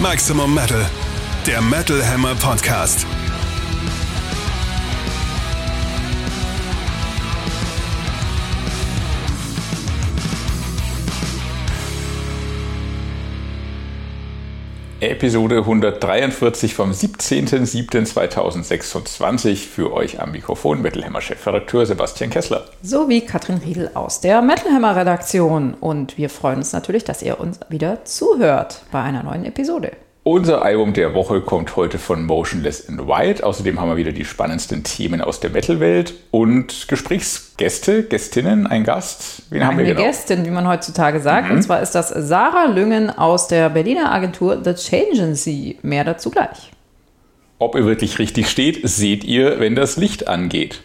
Maximum Metal, der Metal Hammer Podcast. Episode 143 vom 17.07.2026 für euch am Mikrofon Metal Hammer Chefredakteur Sebastian Kessler. Sowie Katrin Riedel aus der Metal Hammer Redaktion. Und wir freuen uns natürlich, dass ihr uns wieder zuhört bei einer neuen Episode. Unser Album der Woche kommt heute von Motionless in White. Außerdem haben wir wieder die spannendsten Themen aus der Metal-Welt und Gesprächsgäste, Gästinnen, ein Gast. Wen haben wir genau? Eine Gästin, wie man heutzutage sagt. Und zwar ist das Sarah Lüngen aus der Berliner Agentur The Changency. Mehr dazu gleich. Ob ihr wirklich richtig steht, seht ihr, wenn das Licht angeht.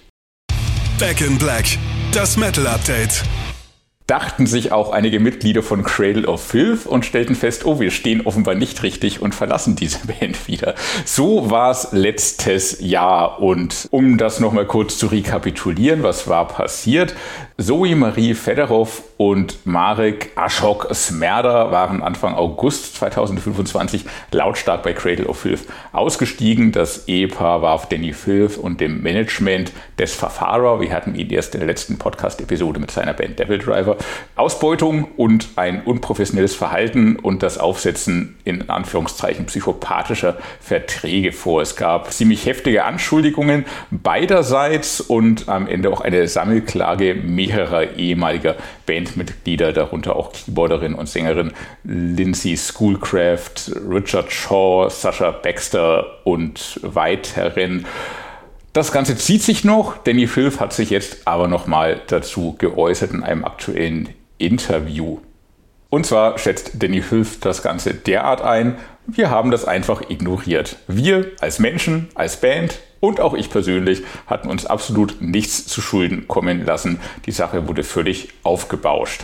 Back in Black, das Metal Update. Dachten sich auch einige Mitglieder von Cradle of Filth und stellten fest, oh, wir stehen offenbar nicht richtig und verlassen diese Band wieder. So war es letztes Jahr und um das nochmal kurz zu rekapitulieren, was war passiert? Zoe Marie Fedorov und Marek Ashok Smerda waren Anfang August 2025 lautstark bei Cradle of Filth ausgestiegen. Das Ehepaar warf Danny Filth und dem Management des Fafara, wir hatten ihn erst in der letzten Podcast-Episode mit seiner Band Devil Driver, Ausbeutung und ein unprofessionelles Verhalten und das Aufsetzen in Anführungszeichen psychopathischer Verträge vor. Es gab ziemlich heftige Anschuldigungen beiderseits und am Ende auch eine Sammelklage mehrerer ehemaliger Bandmitglieder, darunter auch Keyboarderin und Sängerin Lindsay Schoolcraft, Richard Shaw, Sasha Baxter und weiteren. Das Ganze zieht sich noch. Danny Filth hat sich jetzt aber nochmal dazu geäußert in einem aktuellen Interview. Und zwar schätzt Danny Filth das Ganze derart ein: Wir haben das einfach ignoriert. Wir als Menschen, als Band und auch ich persönlich hatten uns absolut nichts zu Schulden kommen lassen. Die Sache wurde völlig aufgebauscht.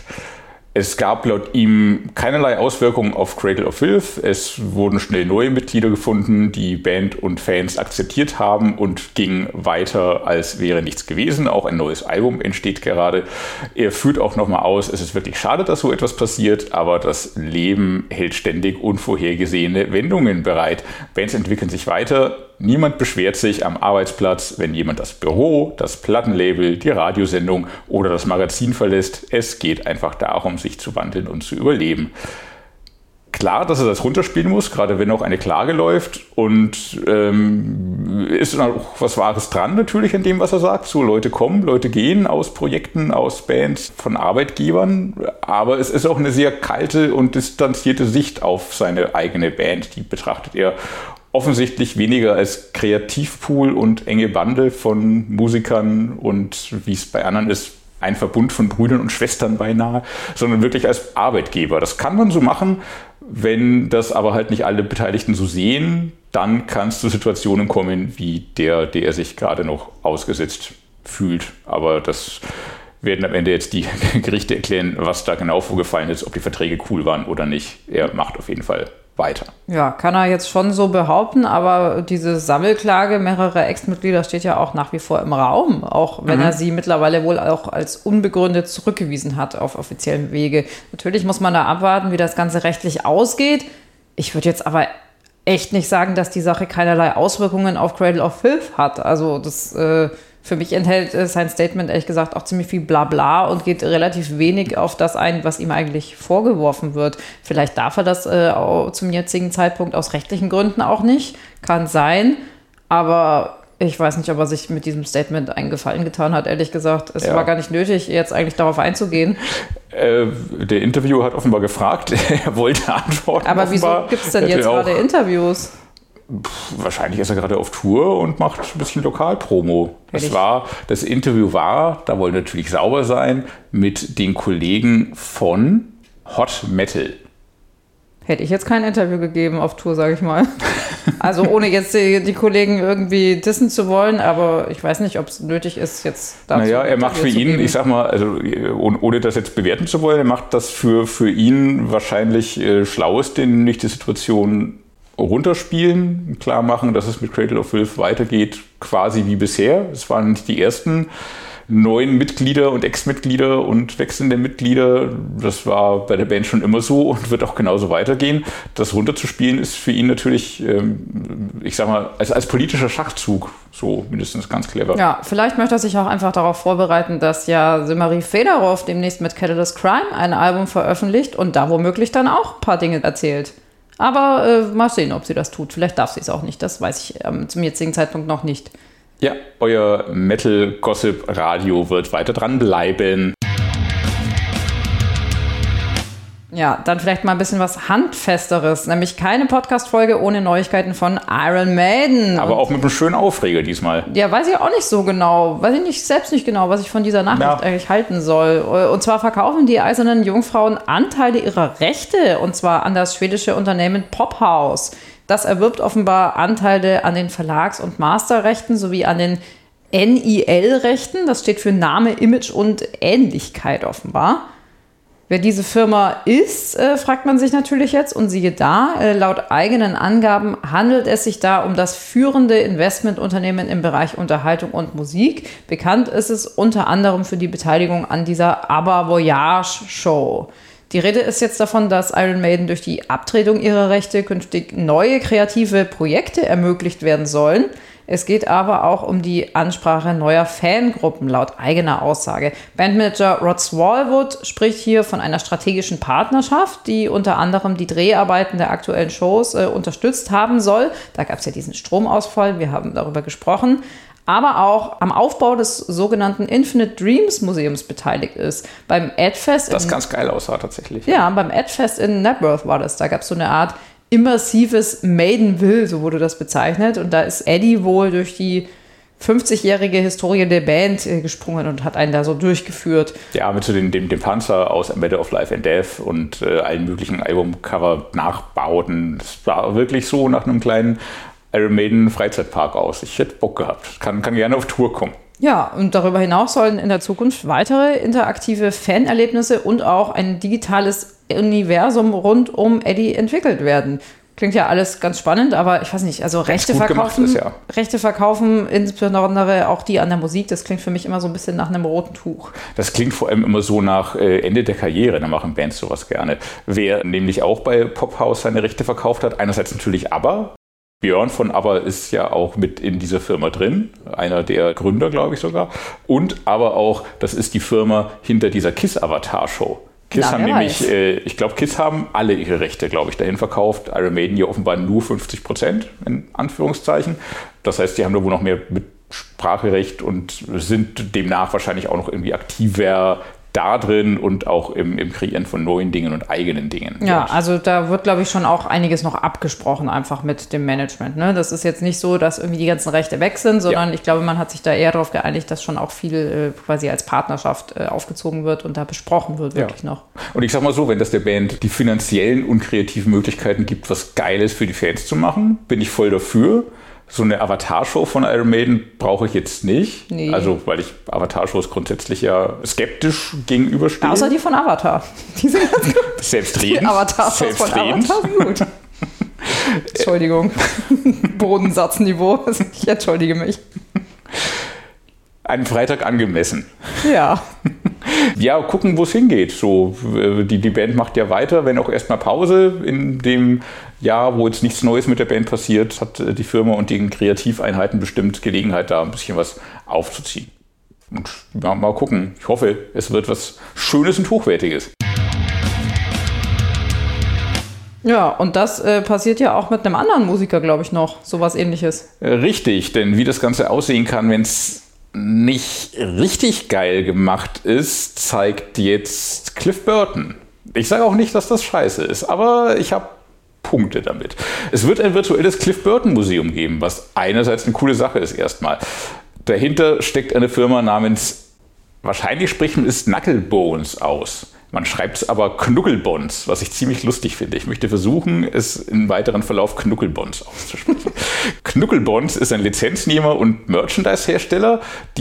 Es gab laut ihm keinerlei Auswirkungen auf Cradle of Filth. Es wurden schnell neue Mitglieder gefunden, die Band und Fans akzeptiert haben und ging weiter, als wäre nichts gewesen. Auch ein neues Album entsteht gerade. Er führt auch nochmal aus, es ist wirklich schade, dass so etwas passiert, aber das Leben hält ständig unvorhergesehene Wendungen bereit. Bands entwickeln sich weiter. Niemand beschwert sich am Arbeitsplatz, wenn jemand das Büro, das Plattenlabel, die Radiosendung oder das Magazin verlässt. Es geht einfach darum, sich zu wandeln und zu überleben. Klar, dass er das runterspielen muss, gerade wenn auch eine Klage läuft, und ist auch was Wahres dran natürlich an dem, was er sagt. So, Leute kommen, Leute gehen aus Projekten, aus Bands, von Arbeitgebern, aber es ist auch eine sehr kalte und distanzierte Sicht auf seine eigene Band. Die betrachtet er offensichtlich weniger als Kreativpool und enge Bande von Musikern und, wie es bei anderen ist, ein Verbund von Brüdern und Schwestern beinahe, sondern wirklich als Arbeitgeber. Das kann man so machen, wenn das aber halt nicht alle Beteiligten so sehen, dann kann es zu Situationen kommen wie der sich gerade noch ausgesetzt fühlt. Aber das werden am Ende jetzt die Gerichte erklären, was da genau vorgefallen ist, ob die Verträge cool waren oder nicht. Er macht auf jeden Fall weiter. Ja, kann er jetzt schon so behaupten, aber diese Sammelklage mehrerer Ex-Mitglieder steht ja auch nach wie vor im Raum, auch wenn er sie mittlerweile wohl auch als unbegründet zurückgewiesen hat auf offiziellen Wege. Natürlich muss man da abwarten, wie das Ganze rechtlich ausgeht. Ich würde jetzt aber echt nicht sagen, dass die Sache keinerlei Auswirkungen auf Cradle of Filth hat. Also das für mich enthält sein Statement ehrlich gesagt auch ziemlich viel Blabla und geht relativ wenig auf das ein, was ihm eigentlich vorgeworfen wird. Vielleicht darf er das zum jetzigen Zeitpunkt aus rechtlichen Gründen auch nicht. Kann sein, aber ich weiß nicht, ob er sich mit diesem Statement einen Gefallen getan hat, ehrlich gesagt. Es war gar nicht nötig, jetzt eigentlich darauf einzugehen. Der Interviewer hat offenbar gefragt, er wollte antworten. Aber wieso gibt es denn jetzt gerade Interviews? Wahrscheinlich ist er gerade auf Tour und macht ein bisschen Lokalpromo. Das Interview war, da wollen wir natürlich sauber sein, mit den Kollegen von Hot Metal. Hätte ich jetzt kein Interview gegeben auf Tour, sage ich mal. Also ohne jetzt die Kollegen irgendwie dissen zu wollen, aber ich weiß nicht, ob es nötig ist, jetzt dazu. Naja, er macht für ihn, ich sag mal, also ohne das jetzt bewerten zu wollen, er macht das für ihn wahrscheinlich Schlaueste, nämlich die Situation runterspielen, klar machen, dass es mit Cradle of Filth weitergeht, quasi wie bisher. Es waren nicht die ersten neuen Mitglieder und Ex-Mitglieder und wechselnde Mitglieder. Das war bei der Band schon immer so und wird auch genauso weitergehen. Das runterzuspielen ist für ihn natürlich, ich sag mal, als politischer Schachzug so mindestens ganz clever. Ja, vielleicht möchte er sich auch einfach darauf vorbereiten, dass ja Semari Fedorov demnächst mit Catalyst Crime ein Album veröffentlicht und da womöglich dann auch ein paar Dinge erzählt. Aber mal sehen, ob sie das tut. Vielleicht darf sie es auch nicht. Das weiß ich zum jetzigen Zeitpunkt noch nicht. Ja, euer Metal-Gossip-Radio wird weiter dranbleiben. Ja, dann vielleicht mal ein bisschen was Handfesteres, nämlich keine Podcast-Folge ohne Neuigkeiten von Iron Maiden. Aber auch mit einem schönen Aufreger diesmal. Ja, weiß ich auch nicht so genau, selbst nicht genau, was ich von dieser Nachricht eigentlich halten soll. Und zwar verkaufen die Eisernen Jungfrauen Anteile ihrer Rechte, und zwar an das schwedische Unternehmen Pophouse. Das erwirbt offenbar Anteile an den Verlags- und Masterrechten sowie an den NIL-Rechten. Das steht für Name, Image und Ähnlichkeit offenbar. Wer diese Firma ist, fragt man sich natürlich jetzt. Und siehe da, laut eigenen Angaben handelt es sich da um das führende Investmentunternehmen im Bereich Unterhaltung und Musik. Bekannt ist es unter anderem für die Beteiligung an dieser ABBA Voyage Show. Die Rede ist jetzt davon, dass Iron Maiden durch die Abtretung ihrer Rechte künftig neue kreative Projekte ermöglicht werden sollen. Es geht aber auch um die Ansprache neuer Fangruppen, laut eigener Aussage. Bandmanager Rod Smallwood spricht hier von einer strategischen Partnerschaft, die unter anderem die Dreharbeiten der aktuellen Shows unterstützt haben soll. Da gab es ja diesen Stromausfall, wir haben darüber gesprochen. Aber auch am Aufbau des sogenannten Infinite Dreams Museums beteiligt ist. Beim Edfest. Das ganz geil aussah tatsächlich. Ja, beim Edfest in Knebworth war das. Da gab es so eine Art immersives Maidenville, so wurde das bezeichnet. Und da ist Eddie wohl durch die 50-jährige Historie der Band gesprungen und hat einen da so durchgeführt. Ja, mit so dem Panzer aus A Matter of Life and Death und allen möglichen Albumcover-Nachbauten. Das war wirklich so nach einem kleinen Iron Maiden Freizeitpark aus. Ich hätte Bock gehabt. Kann gerne auf Tour kommen. Ja, und darüber hinaus sollen in der Zukunft weitere interaktive Fanerlebnisse und auch ein digitales Universum rund um Eddie entwickelt werden. Klingt ja alles ganz spannend, aber ich weiß nicht, also Rechte verkaufen, insbesondere auch die an der Musik, das klingt für mich immer so ein bisschen nach einem roten Tuch. Das klingt vor allem immer so nach Ende der Karriere, da machen Bands sowas gerne. Wer nämlich auch bei Pophouse seine Rechte verkauft hat, einerseits natürlich ABBA. Björn von ABBA ist ja auch mit in dieser Firma drin, einer der Gründer, glaube ich sogar. Und aber auch, das ist die Firma hinter dieser KISS-Avatar-Show. KISS haben nämlich, ich glaube, KISS haben alle ihre Rechte, glaube ich, dahin verkauft. Iron Maiden ja offenbar nur 50%, in Anführungszeichen. Das heißt, die haben da wohl noch mehr Mitspracherecht und sind demnach wahrscheinlich auch noch irgendwie aktiver da drin und auch im Kreieren von neuen Dingen und eigenen Dingen. Ja, also da wird, glaube ich, schon auch einiges noch abgesprochen, einfach mit dem Management. Ne? Das ist jetzt nicht so, dass irgendwie die ganzen Rechte weg sind, sondern ich glaube, man hat sich da eher darauf geeinigt, dass schon auch viel quasi als Partnerschaft aufgezogen wird und da besprochen wird wirklich noch. Und ich sag mal so, wenn das der Band die finanziellen und kreativen Möglichkeiten gibt, was Geiles für die Fans zu machen, bin ich voll dafür. So eine Avatar-Show von Iron Maiden brauche ich jetzt nicht. Nee. Also, weil ich Avatar-Shows grundsätzlich ja skeptisch gegenüberstehe. Außer die von Avatar. Die sind ganz gut. Selbstredend. Die Avatar-Shows von Avatar sind gut. Entschuldigung. Bodensatzniveau. Ich entschuldige mich. Einen Freitag angemessen. Ja. Ja, gucken, wo es hingeht. So, die Band macht ja weiter, wenn auch erstmal Pause. In dem Jahr, wo jetzt nichts Neues mit der Band passiert, hat die Firma und die Kreativeinheiten bestimmt Gelegenheit, da ein bisschen was aufzuziehen. Und ja, mal gucken. Ich hoffe, es wird was Schönes und Hochwertiges. Ja, und das passiert ja auch mit einem anderen Musiker, glaube ich, noch. Sowas Ähnliches. Richtig, denn wie das Ganze aussehen kann, wenn es nicht richtig geil gemacht ist, zeigt jetzt Cliff Burton. Ich sage auch nicht, dass das scheiße ist, aber ich habe Punkte damit. Es wird ein virtuelles Cliff Burton Museum geben, was einerseits eine coole Sache ist erstmal. Dahinter steckt eine Firma namens, wahrscheinlich spricht man es Knucklebones aus. Man schreibt es aber Knucklebones, was ich ziemlich lustig finde. Ich möchte versuchen, es im weiteren Verlauf Knucklebones auszusprechen. Knucklebones ist ein Lizenznehmer und Merchandise-Hersteller, die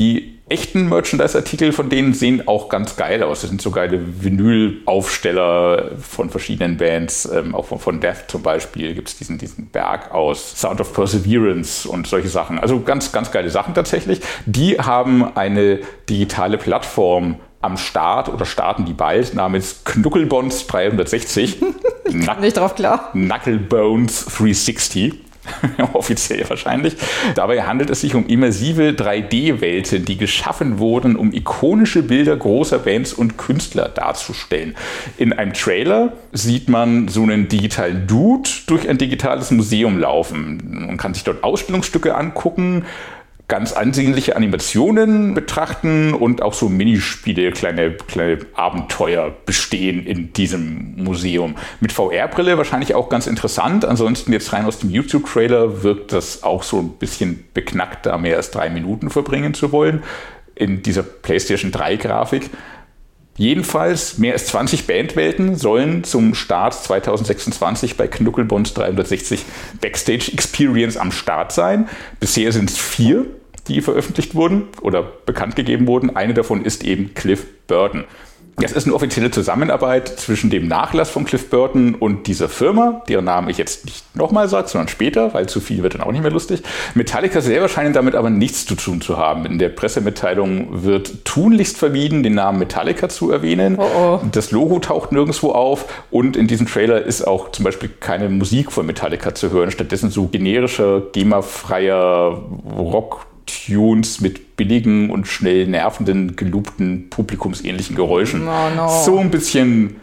echten Merchandise-Artikel von denen sehen auch ganz geil aus. Das sind so geile Vinyl-Aufsteller von verschiedenen Bands. Auch von Death zum Beispiel gibt es diesen Berg aus Sound of Perseverance und solche Sachen. Also ganz, ganz geile Sachen tatsächlich. Die haben eine digitale Plattform am Start oder starten die bald namens Knuckelbones 360. Nicht drauf klar. Knucklebones 360. Offiziell wahrscheinlich. Dabei handelt es sich um immersive 3D-Welten, die geschaffen wurden, um ikonische Bilder großer Bands und Künstler darzustellen. In einem Trailer sieht man so einen digitalen Dude durch ein digitales Museum laufen. Man kann sich dort Ausstellungsstücke angucken, ganz ansehnliche Animationen betrachten und auch so Minispiele, kleine Abenteuer bestehen in diesem Museum. Mit VR-Brille wahrscheinlich auch ganz interessant. Ansonsten jetzt rein aus dem YouTube-Trailer wirkt das auch so ein bisschen beknackt, da mehr als 3 Minuten verbringen zu wollen in dieser PlayStation 3-Grafik. Jedenfalls mehr als 20 Bandwelten sollen zum Start 2026 bei Knuckelbones 360 Backstage Experience am Start sein. Bisher sind es 4, die veröffentlicht wurden oder bekannt gegeben wurden. Eine davon ist eben Cliff Burton. Das ist eine offizielle Zusammenarbeit zwischen dem Nachlass von Cliff Burton und dieser Firma, deren Namen ich jetzt nicht nochmal sage, sondern später, weil zu viel wird dann auch nicht mehr lustig. Metallica selber scheinen damit aber nichts zu tun zu haben. In der Pressemitteilung wird tunlichst vermieden, den Namen Metallica zu erwähnen. Das Logo taucht nirgendwo auf und in diesem Trailer ist auch zum Beispiel keine Musik von Metallica zu hören. Stattdessen so generischer, GEMA-freier Rock-Tunes mit billigen und schnell nervenden, geloopten, publikumsähnlichen Geräuschen. Das ist so ein bisschen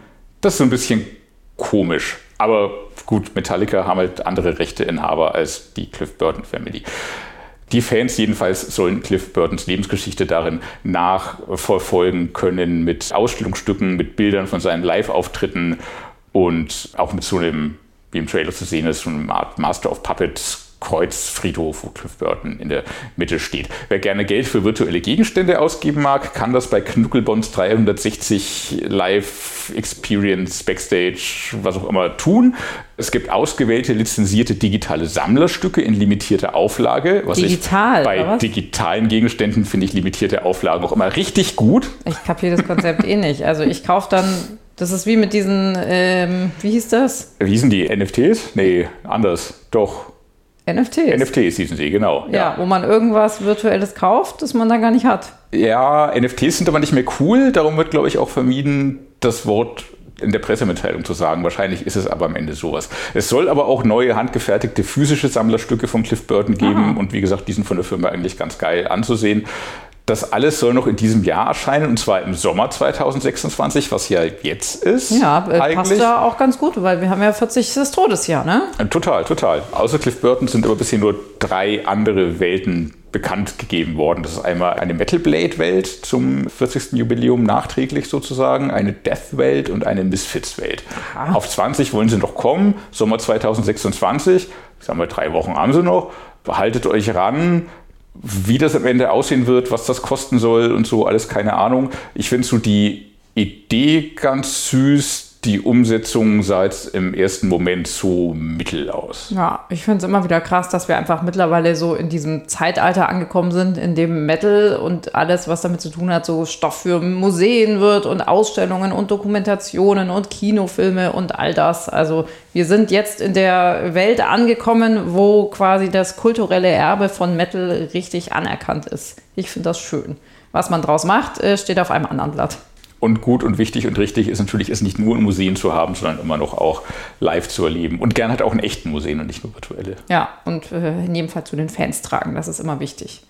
komisch. Aber gut, Metallica haben halt andere Rechteinhaber als die Cliff Burton Family. Die Fans jedenfalls sollen Cliff Burtons Lebensgeschichte darin nachverfolgen können mit Ausstellungsstücken, mit Bildern von seinen Live-Auftritten und auch mit so einem, wie im Trailer zu sehen ist, so einem Art Master of Puppets Kreuzfriedhof, wo Cliff Burton in der Mitte steht. Wer gerne Geld für virtuelle Gegenstände ausgeben mag, kann das bei Knuckelbones 360 Live Experience, Backstage, was auch immer tun. Es gibt ausgewählte, lizenzierte digitale Sammlerstücke in limitierter Auflage. Bei digitalen Gegenständen finde ich limitierte Auflagen auch immer richtig gut. Ich kapiere das Konzept nicht. Also ich kaufe dann, das ist wie mit diesen, wie hieß das? Wie hießen die? NFTs? Nee, anders. Doch. NFTs hießen sie, genau. Ja, wo man irgendwas Virtuelles kauft, das man dann gar nicht hat. Ja, NFTs sind aber nicht mehr cool. Darum wird, glaube ich, auch vermieden, das Wort in der Pressemitteilung zu sagen. Wahrscheinlich ist es aber am Ende sowas. Es soll aber auch neue, handgefertigte physische Sammlerstücke von Cliff Burton geben. Und wie gesagt, die sind von der Firma eigentlich ganz geil anzusehen. Das alles soll noch in diesem Jahr erscheinen, und zwar im Sommer 2026, was ja jetzt ist. Ja, passt ja auch ganz gut, weil wir haben ja 40. Todesjahr, ne? Total. Außer Cliff Burton sind aber bisher nur 3 andere Welten bekannt gegeben worden. Das ist einmal eine Metal Blade-Welt zum 40. Jubiläum nachträglich sozusagen, eine Death-Welt und eine Misfits-Welt. Aha. Auf 20 wollen sie noch kommen, Sommer 2026, sagen wir 3 Wochen haben sie noch, haltet euch ran. Wie das am Ende aussehen wird, was das kosten soll und so, alles keine Ahnung. Ich finde so die Idee ganz süß. Die Umsetzung sah jetzt im ersten Moment so mittel aus. Ja, ich finde es immer wieder krass, dass wir einfach mittlerweile so in diesem Zeitalter angekommen sind, in dem Metal und alles, was damit zu tun hat, so Stoff für Museen wird und Ausstellungen und Dokumentationen und Kinofilme und all das. Also wir sind jetzt in der Welt angekommen, wo quasi das kulturelle Erbe von Metal richtig anerkannt ist. Ich finde das schön. Was man draus macht, steht auf einem anderen Blatt. Und gut und wichtig und richtig ist natürlich, es nicht nur in Museen zu haben, sondern immer noch auch live zu erleben. Und gerne halt auch in echten Museen und nicht nur virtuelle. Ja, und in jedem Fall zu den Fans tragen, das ist immer wichtig.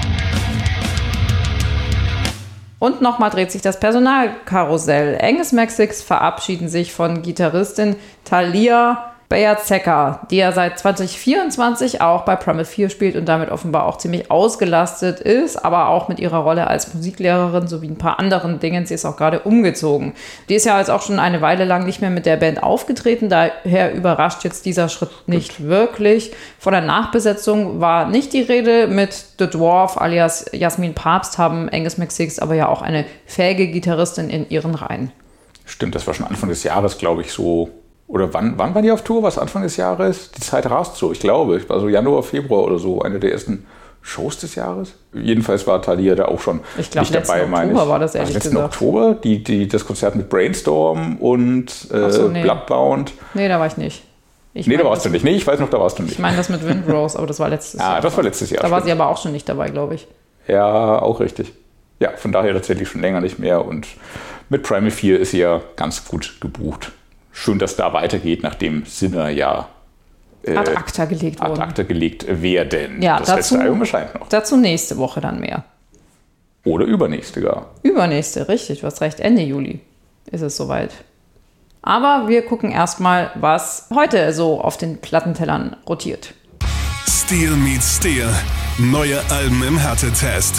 Und nochmal dreht sich das Personalkarussell. Angus Mac6 verabschieden sich von Gitarristin Thalia Beyer-Zecker, die ja seit 2024 auch bei Primal 4 spielt und damit offenbar auch ziemlich ausgelastet ist, aber auch mit ihrer Rolle als Musiklehrerin sowie ein paar anderen Dingen. Sie ist auch gerade umgezogen. Die ist ja jetzt auch schon eine Weile lang nicht mehr mit der Band aufgetreten, daher überrascht jetzt dieser Schritt nicht wirklich. Von der Nachbesetzung war nicht die Rede. Mit The Dwarf alias Jasmin Papst haben Angus Mac6 aber ja auch eine fähige Gitarristin in ihren Reihen. Stimmt, das war schon Anfang des Jahres, glaube ich, so. Oder wann waren die auf Tour? Was Anfang des Jahres? Die Zeit rast so, ich glaube. Ich war so Januar, Februar oder so, eine der ersten Shows des Jahres? Jedenfalls war Thalia da auch schon ich glaub, nicht dabei. Letzten Oktober war das ehrlich letzten gesagt. Oktober, das Konzert mit Brainstorm und nee. Bloodbound. Nee, da war ich nicht. Da warst du nicht. Nee, ich weiß noch, da warst du nicht. Ich meine das mit Windrose, aber das war letztes Jahr. Das war letztes Jahr. Da war sie aber auch schon nicht dabei, glaube ich. Ja, auch richtig. Ja, von daher tatsächlich schon länger nicht mehr. Und mit Primal 4 ist sie ja ganz gut gebucht. Schön, dass da weitergeht, nachdem Sinner ja ad acta gelegt ad acta gelegt werden. Ja, das letzte Album erscheint noch. Dazu nächste Woche dann mehr. Oder übernächste gar. Übernächste, richtig, du hast recht. Ende Juli ist es soweit. Aber wir gucken erstmal, was heute so auf den Plattentellern rotiert. Steel meets Steel. Neue Alben im Härtetest.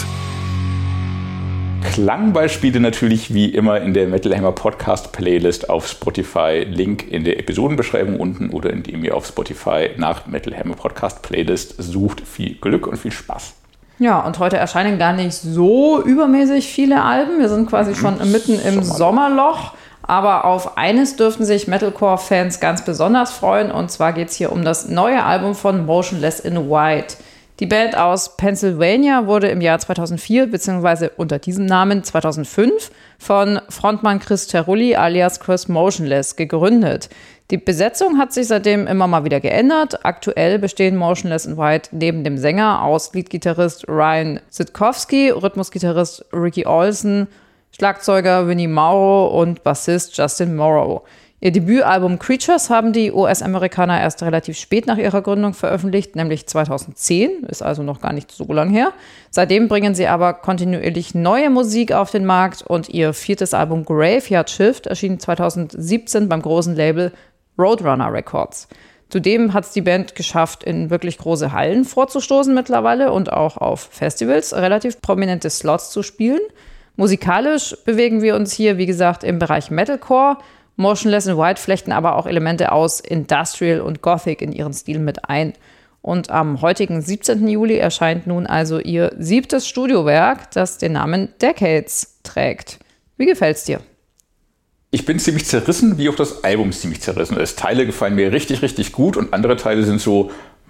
Klangbeispiele natürlich wie immer in der Metal Hammer Podcast Playlist auf Spotify. Link in der Episodenbeschreibung unten oder indem ihr auf Spotify nach Metal Hammer Podcast Playlist sucht. Viel Glück und viel Spaß. Ja, und heute erscheinen gar nicht so übermäßig viele Alben. Wir sind quasi schon mitten im Sommerloch. Aber auf eines dürften sich Metalcore-Fans ganz besonders freuen. Und zwar geht es hier um das neue Album von Motionless in White. Die Band aus Pennsylvania wurde im Jahr 2004 bzw. unter diesem Namen 2005 von Frontmann Chris Cerulli alias Chris Motionless gegründet. Die Besetzung hat sich seitdem immer mal wieder geändert. Aktuell bestehen Motionless in White neben dem Sänger aus Leadgitarrist Ryan Sitkowski, Rhythmusgitarrist Ricky Olsen, Schlagzeuger Vinnie Mauro und Bassist Justin Morrow. Ihr Debütalbum Creatures haben die US-Amerikaner erst relativ spät nach ihrer Gründung veröffentlicht, nämlich 2010, ist also noch gar nicht so lang her. Seitdem bringen sie aber kontinuierlich neue Musik auf den Markt und ihr 4. Album Graveyard Shift erschien 2017 beim großen Label Roadrunner Records. Zudem hat es die Band geschafft, in wirklich große Hallen vorzustoßen mittlerweile und auch auf Festivals relativ prominente Slots zu spielen. Musikalisch bewegen wir uns hier, wie gesagt, im Bereich Metalcore. Motionless in White flechten aber auch Elemente aus Industrial und Gothic in ihren Stil mit ein. Und am heutigen 17. Juli erscheint nun also ihr 7. Studiowerk, das den Namen Decades trägt. Wie gefällt's dir? Ich bin ziemlich zerrissen, wie auch das Album ziemlich zerrissen ist. Teile gefallen mir richtig, richtig gut und andere Teile sind so,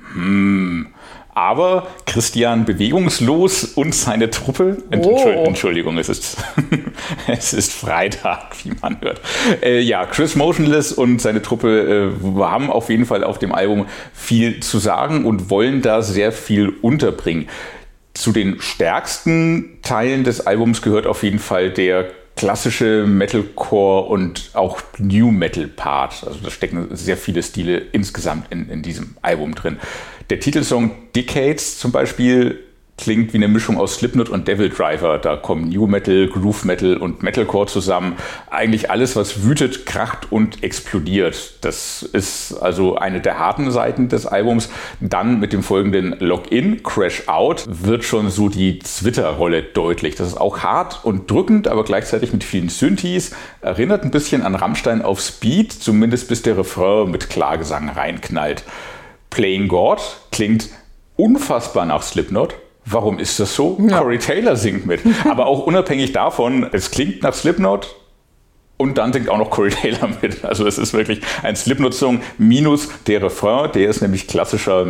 Aber Christian Bewegungslos und seine Truppe, Entschuldigung, es ist Freitag, wie man hört. Chris Motionless und seine Truppe haben auf jeden Fall auf dem Album viel zu sagen und wollen da sehr viel unterbringen. Zu den stärksten Teilen des Albums gehört auf jeden Fall der klassische Metalcore und auch New Metal Part. Also da stecken sehr viele Stile insgesamt in diesem Album drin. Der Titelsong Decades zum Beispiel klingt wie eine Mischung aus Slipknot und Devil Driver. Da kommen New Metal, Groove Metal und Metalcore zusammen. Eigentlich alles, was wütet, kracht und explodiert. Das ist also eine der harten Seiten des Albums. Dann mit dem folgenden Login, Crash Out, wird schon so die Zwitter-Rolle deutlich. Das ist auch hart und drückend, aber gleichzeitig mit vielen Synthes. Erinnert ein bisschen an Rammstein auf Speed, zumindest bis der Refrain mit Klagesang reinknallt. Playing God klingt unfassbar nach Slipknot. Warum ist das so? Ja. Corey Taylor singt mit. Aber auch unabhängig davon, es klingt nach Slipknot und dann singt auch noch Corey Taylor mit. Also es ist wirklich ein Slipknot-Song minus der Refrain. Der ist nämlich klassischer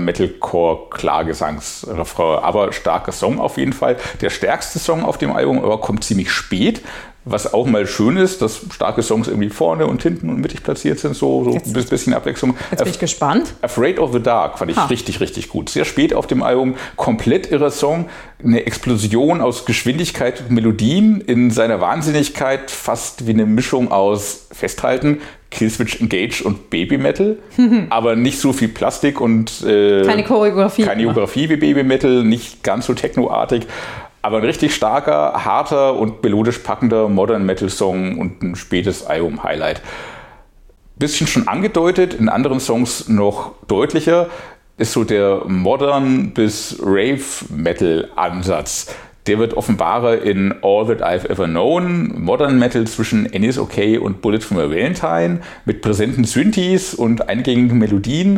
Metalcore-Klagesangs-Refrain. Aber starker Song auf jeden Fall. Der stärkste Song auf dem Album aber kommt ziemlich spät. Was auch mal schön ist, dass starke Songs irgendwie vorne und hinten und mittig platziert sind, so ein bisschen Abwechslung. Jetzt bin ich gespannt. Afraid of the Dark fand ich richtig, richtig gut. Sehr spät auf dem Album, komplett irrer Song, eine Explosion aus Geschwindigkeit und Melodien in seiner Wahnsinnigkeit, fast wie eine Mischung aus Festhalten, Killswitch Engage und Baby Metal, aber nicht so viel Plastik und keine Choreografie wie Baby Metal, nicht ganz so technoartig. Aber ein richtig starker, harter und melodisch packender Modern Metal Song und ein spätes Album-Highlight. Bisschen schon angedeutet, in anderen Songs noch deutlicher, ist so der Modern bis Rave Metal Ansatz. Der wird offenbarer in All That I've Ever Known, Modern Metal zwischen Annie's Okay und Bullet from a Valentine, mit präsenten Synthes und eingängigen Melodien.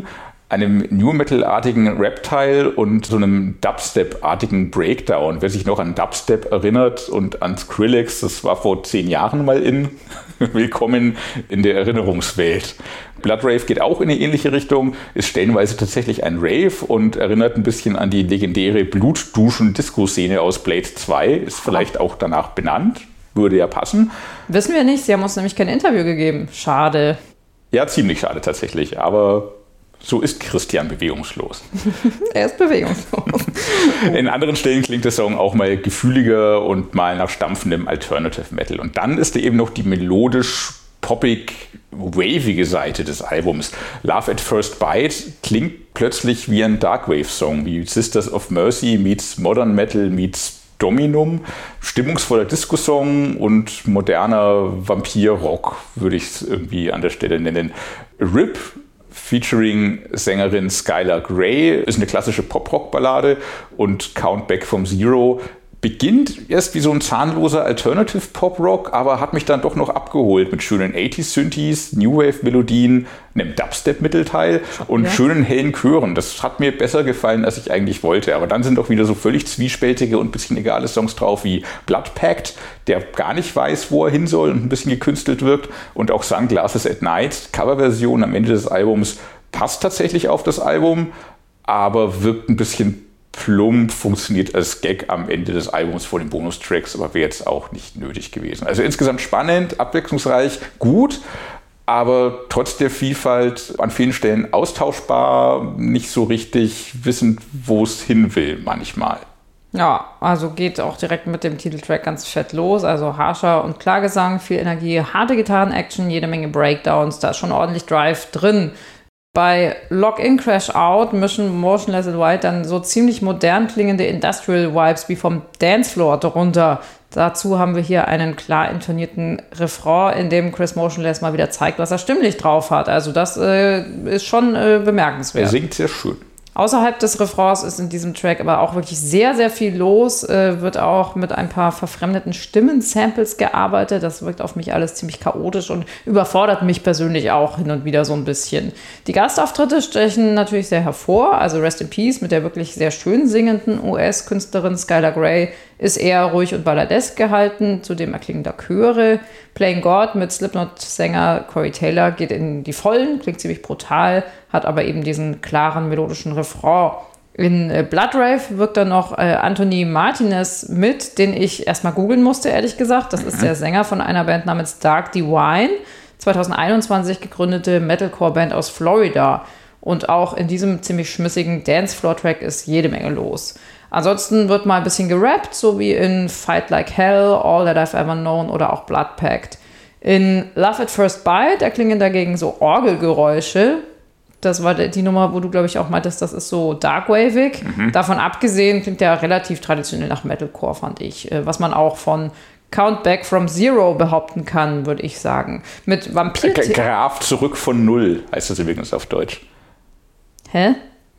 einem New Metal-artigen Rap-Teil und so einem Dubstep-artigen Breakdown. Wer sich noch an Dubstep erinnert und an Skrillex, das war vor 10 Jahren mal in. Willkommen in der Erinnerungswelt. Blood Rave geht auch in eine ähnliche Richtung, ist stellenweise tatsächlich ein Rave und erinnert ein bisschen an die legendäre Blutduschen-Disco-Szene aus Blade 2, ist vielleicht auch danach benannt, würde ja passen. Wissen wir nicht, sie haben uns nämlich kein Interview gegeben. Schade. Ja, ziemlich schade tatsächlich, aber so ist Christian bewegungslos. Er ist bewegungslos. In anderen Stellen klingt der Song auch mal gefühliger und mal nach stampfendem Alternative Metal. Und dann ist da eben noch die melodisch poppig, wavige Seite des Albums. Love at First Bite klingt plötzlich wie ein Darkwave-Song, wie Sisters of Mercy meets Modern Metal meets Dominum. Stimmungsvoller Disco-Song und moderner Vampir-Rock, würde ich es irgendwie an der Stelle nennen. RIP featuring Sängerin Skylar Grey ist eine klassische Pop-Rock-Ballade und Count Back from Zero beginnt erst wie so ein zahnloser Alternative-Pop-Rock, aber hat mich dann doch noch abgeholt mit schönen 80s-Synthes, New Wave-Melodien, einem Dubstep-Mittelteil und schönen hellen Chören. Das hat mir besser gefallen, als ich eigentlich wollte. Aber dann sind auch wieder so völlig zwiespältige und ein bisschen egale Songs drauf wie Blood Pact, der gar nicht weiß, wo er hin soll und ein bisschen gekünstelt wirkt. Und auch Sunglasses at Night, Coverversion am Ende des Albums, passt tatsächlich auf das Album, aber wirkt ein bisschen plump, funktioniert als Gag am Ende des Albums vor den Bonustracks, aber wäre jetzt auch nicht nötig gewesen. Also insgesamt spannend, abwechslungsreich, gut, aber trotz der Vielfalt an vielen Stellen austauschbar, nicht so richtig wissend, wo es hin will manchmal. Ja, also geht auch direkt mit dem Titeltrack ganz fett los. Also harscher und Klagesang, viel Energie, harte Gitarren-Action, jede Menge Breakdowns, da ist schon ordentlich Drive drin. Bei Lock-In, Crash-Out mischen Motionless in White dann so ziemlich modern klingende Industrial-Vibes wie vom Dancefloor drunter. Dazu haben wir hier einen klar intonierten Refrain, in dem Chris Motionless mal wieder zeigt, was er stimmlich drauf hat. Also das ist schon bemerkenswert. Er singt sehr schön. Außerhalb des Refrains ist in diesem Track aber auch wirklich sehr, sehr viel los. Wird auch mit ein paar verfremdeten Stimmen-Samples gearbeitet. Das wirkt auf mich alles ziemlich chaotisch und überfordert mich persönlich auch hin und wieder so ein bisschen. Die Gastauftritte stechen natürlich sehr hervor. Also Rest in Peace mit der wirklich sehr schön singenden US-Künstlerin Skylar Grey ist eher ruhig und balladesk gehalten, zudem erklingender Chöre. Playing God mit Slipknot-Sänger Corey Taylor geht in die Vollen, klingt ziemlich brutal, hat aber eben diesen klaren melodischen Refrain. In Blood Rave wirkt dann noch Anthony Martinez mit, den ich erstmal googeln musste, ehrlich gesagt. Das ist der Sänger von einer Band namens Dark Divine, 2021 gegründete Metalcore-Band aus Florida. Und auch in diesem ziemlich schmissigen Dancefloor-Track ist jede Menge los. Ansonsten wird mal ein bisschen gerappt, so wie in Fight Like Hell, All That I've Ever Known oder auch Blood Pact. In Love at First Bite erklingen dagegen so Orgelgeräusche. Das war die Nummer, wo du, glaube ich, auch meintest, das ist so darkwavig. Davon abgesehen klingt der relativ traditionell nach Metalcore, fand ich. Was man auch von Count Back from Zero behaupten kann, würde ich sagen. Mit Vampir... Graf zurück von Null, heißt das übrigens auf Deutsch. Hä?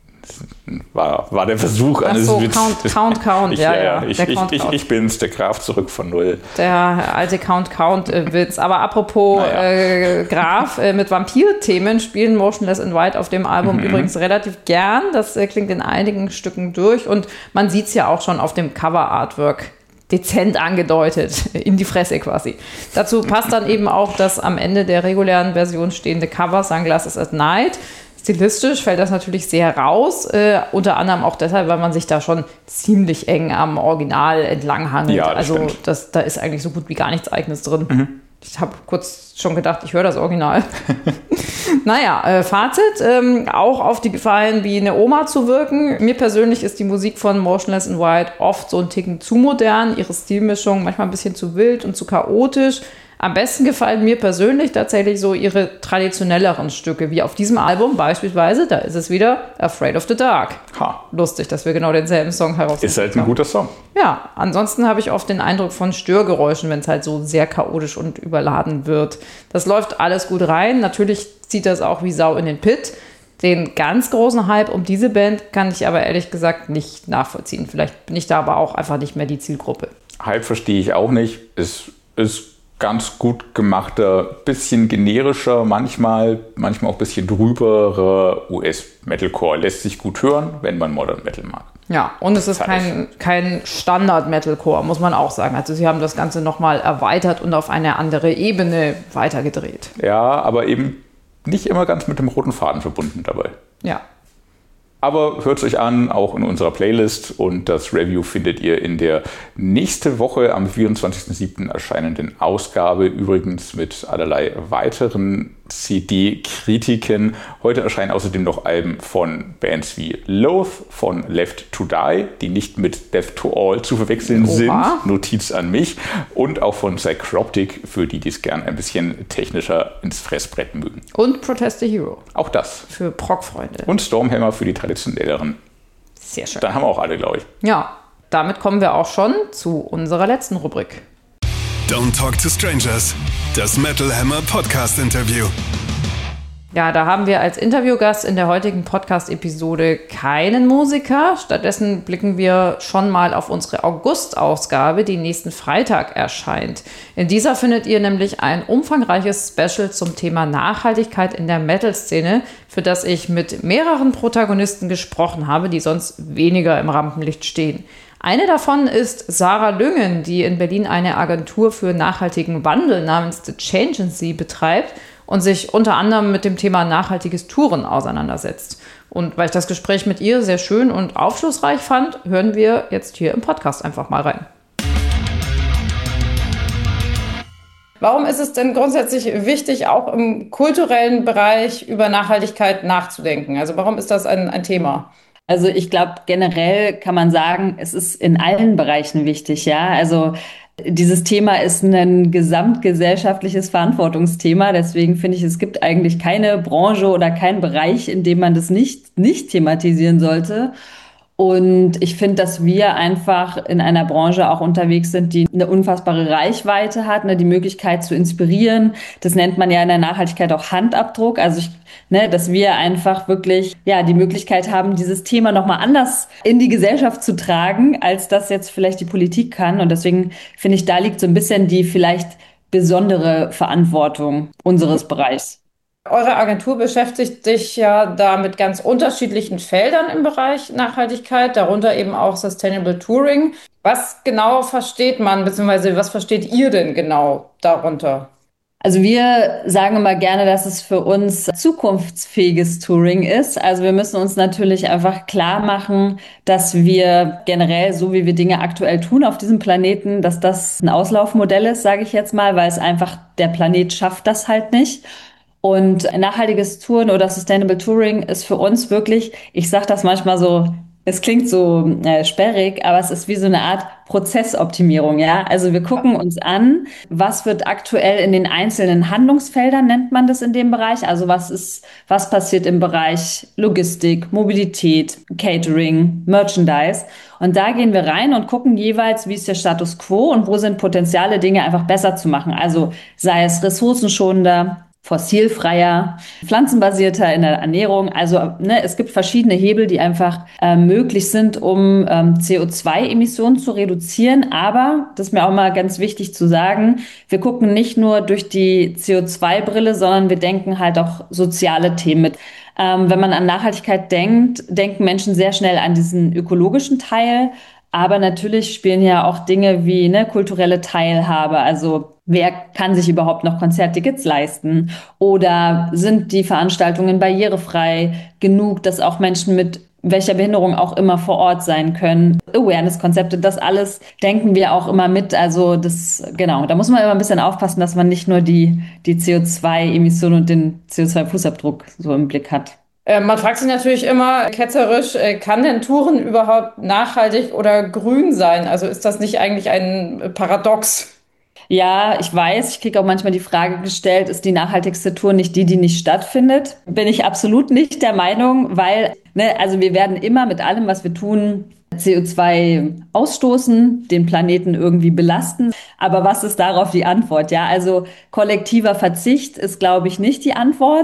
War der Versuch eines Witzes. Count, ja. Ich bin's, der Graf zurück von Null. Der alte Count-Witz. Aber apropos Graf, mit Vampir-Themen spielen Motionless in White auf dem Album übrigens relativ gern. Das klingt in einigen Stücken durch und man sieht es ja auch schon auf dem Cover-Artwork dezent angedeutet, in die Fresse quasi. Dazu passt dann eben auch das am Ende der regulären Version stehende Cover Sunglasses at Night. Stilistisch fällt das natürlich sehr raus, unter anderem auch deshalb, weil man sich da schon ziemlich eng am Original entlanghangelt. Ja, also da ist eigentlich so gut wie gar nichts Eigenes drin. Ich habe kurz schon gedacht, ich höre das Original. Naja, Fazit, auch auf die Gefallen wie eine Oma zu wirken. Mir persönlich ist die Musik von Motionless in White oft so ein Ticken zu modern, ihre Stilmischung manchmal ein bisschen zu wild und zu chaotisch. Am besten gefallen mir persönlich tatsächlich so ihre traditionelleren Stücke, wie auf diesem Album beispielsweise, da ist es wieder, Afraid of the Dark. Lustig, dass wir genau denselben Song herausfinden. Ist halt ein guter Song. Ja, ansonsten habe ich oft den Eindruck von Störgeräuschen, wenn es halt so sehr chaotisch und überladen wird. Das läuft alles gut rein, natürlich zieht das auch wie Sau in den Pit. Den ganz großen Hype um diese Band kann ich aber ehrlich gesagt nicht nachvollziehen. Vielleicht bin ich da aber auch einfach nicht mehr die Zielgruppe. Hype verstehe ich auch nicht. Es ist ganz gut gemachter, bisschen generischer, manchmal auch ein bisschen drüberer US-Metalcore. Lässt sich gut hören, wenn man Modern Metal mag. Ja, und es ist kein Standard-Metalcore, muss man auch sagen. Also sie haben das Ganze nochmal erweitert und auf eine andere Ebene weitergedreht. Ja, aber eben nicht immer ganz mit dem roten Faden verbunden dabei. Ja. Aber hört es euch an, auch in unserer Playlist, und das Review findet ihr in der nächste Woche am 24.07. erscheinenden Ausgabe, übrigens mit allerlei weiteren CD-Kritiken. Heute erscheinen außerdem noch Alben von Bands wie Loath, von Left to Die, die nicht mit Death to All zu verwechseln sind, Notiz an mich, und auch von Psychroptic, für die es gern ein bisschen technischer ins Fressbrett mögen. Und Protest the Hero. Auch das. Für Prog-Freunde. Und Stormhammer für die traditionelleren. Sehr schön. Dann haben wir auch alle, glaube ich. Ja, damit kommen wir auch schon zu unserer letzten Rubrik. Don't Talk to Strangers, das Metal Hammer Podcast Interview. Ja, da haben wir als Interviewgast in der heutigen Podcast-Episode keinen Musiker. Stattdessen blicken wir schon mal auf unsere August-Ausgabe, die nächsten Freitag erscheint. In dieser findet ihr nämlich ein umfangreiches Special zum Thema Nachhaltigkeit in der Metal-Szene, für das ich mit mehreren Protagonisten gesprochen habe, die sonst weniger im Rampenlicht stehen. Eine davon ist Sarah Lüngen, die in Berlin eine Agentur für nachhaltigen Wandel namens The Changency betreibt und sich unter anderem mit dem Thema nachhaltiges Touren auseinandersetzt. Und weil ich das Gespräch mit ihr sehr schön und aufschlussreich fand, hören wir jetzt hier im Podcast einfach mal rein. Warum ist es denn grundsätzlich wichtig, auch im kulturellen Bereich über Nachhaltigkeit nachzudenken? Also warum ist das ein Thema? Also ich glaube, generell kann man sagen, es ist in allen Bereichen wichtig, ja. Also dieses Thema ist ein gesamtgesellschaftliches Verantwortungsthema. Deswegen finde ich, es gibt eigentlich keine Branche oder keinen Bereich, in dem man das nicht thematisieren sollte. Und ich finde, dass wir einfach in einer Branche auch unterwegs sind, die eine unfassbare Reichweite hat, die Möglichkeit zu inspirieren. Das nennt man ja in der Nachhaltigkeit auch Handabdruck. Also dass wir einfach wirklich die Möglichkeit haben, dieses Thema nochmal anders in die Gesellschaft zu tragen, als das jetzt vielleicht die Politik kann. Und deswegen finde ich, da liegt so ein bisschen die vielleicht besondere Verantwortung unseres Bereichs. Eure Agentur beschäftigt sich ja da mit ganz unterschiedlichen Feldern im Bereich Nachhaltigkeit, darunter eben auch Sustainable Touring. Was genau versteht man, beziehungsweise was versteht ihr denn genau darunter? Also wir sagen immer gerne, dass es für uns zukunftsfähiges Touring ist. Also wir müssen uns natürlich einfach klar machen, dass wir generell, so wie wir Dinge aktuell tun auf diesem Planeten, dass das ein Auslaufmodell ist, sage ich jetzt mal, weil es einfach, der Planet schafft das halt nicht. Und nachhaltiges Touren oder Sustainable Touring ist für uns wirklich, ich sage das manchmal so, es klingt so sperrig, aber es ist wie so eine Art Prozessoptimierung, ja. Also wir gucken uns an, was wird aktuell in den einzelnen Handlungsfeldern, nennt man das in dem Bereich. Also was passiert im Bereich Logistik, Mobilität, Catering, Merchandise. Und da gehen wir rein und gucken jeweils, wie ist der Status quo und wo sind Potenziale, Dinge einfach besser zu machen. Also sei es ressourcenschonender, fossilfreier, pflanzenbasierter in der Ernährung. Also es gibt verschiedene Hebel, die einfach möglich sind, um CO2-Emissionen zu reduzieren. Aber, das ist mir auch mal ganz wichtig zu sagen, wir gucken nicht nur durch die CO2-Brille, sondern wir denken halt auch soziale Themen mit. Wenn man an Nachhaltigkeit denkt, denken Menschen sehr schnell an diesen ökologischen Teil. Aber natürlich spielen ja auch Dinge wie kulturelle Teilhabe, also wer kann sich überhaupt noch Konzerttickets leisten? Oder sind die Veranstaltungen barrierefrei genug, dass auch Menschen mit welcher Behinderung auch immer vor Ort sein können? Awareness-Konzepte, das alles denken wir auch immer mit. Also da muss man immer ein bisschen aufpassen, dass man nicht nur die CO2-Emission und den CO2-Fußabdruck so im Blick hat. Man fragt sich natürlich immer ketzerisch, kann denn Touren überhaupt nachhaltig oder grün sein? Also ist das nicht eigentlich ein Paradox? Ja, ich weiß, ich kriege auch manchmal die Frage gestellt, ist die nachhaltigste Tour nicht die nicht stattfindet? Bin ich absolut nicht der Meinung, weil also wir werden immer mit allem, was wir tun, CO2 ausstoßen, den Planeten irgendwie belasten. Aber was ist darauf die Antwort? Ja, also kollektiver Verzicht ist, glaube ich, nicht die Antwort.